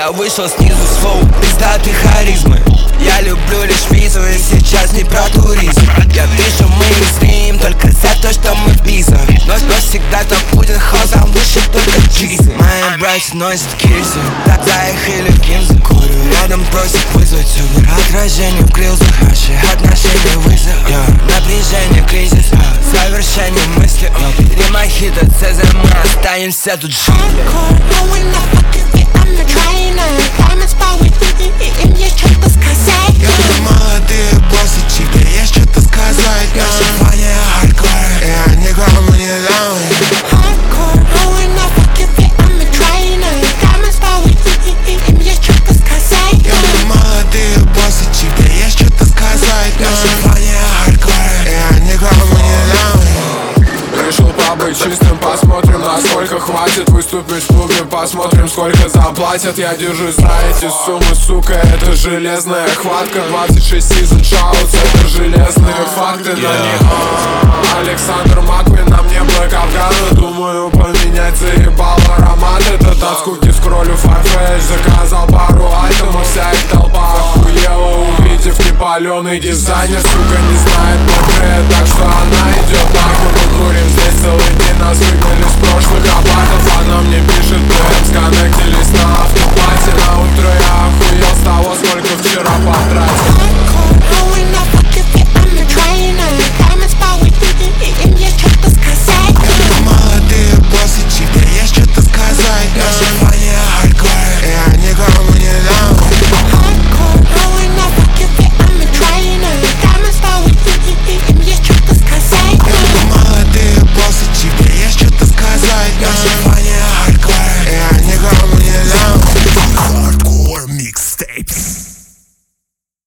Я вышел снизу с флоу, пиздаты харизмы. Я люблю лишь визу и сейчас не про туризм. Я пишу мейнстрим только за то, что мы биза. Но всегда то будет хаусом, выше только чизы. Мои братья носят кирзы, за их или гимзы. Курю рядом, просят вызвать Uber. Отражение в грилзах, наши отношения вызов. Напряжение, кризис, совершение мысли. Перемахита, ЦЗ, мы останемся тут жить. Молодые боссы, читы, есть что-то сказать. Я симфония хардкора, я никому не дам. Hardcore, oh and I fuck your fit, I'm a trainer. Diamonds fall with им есть что-то сказать. Молодые боссы, читы, есть что-то сказать. Я симфония хардкора, я никому не дам. Решил побыть чистым, посмотрим, насколько хватит выступить в клубе, посмотрим, сколько заплатят. Я держусь за эти суммы, сука, это железная хватка. 26 season shouts, это железные факты на них. Александр Маквин, на мне Блэк Афгана. Думаю, поменять заебал аромат. Этот от скуки скроллю Farfetch. Заказал пару айтемов, вся их толпа охуела, увидев непаленый дизайнер. Сука, не знает портрет, так что она идет нахуй. Мы курим здесь целый день, нас выгнали с прошлых апартов. Она мне пишет, ДМ, сконнектились на автопате. На утро я охуел с того, сколько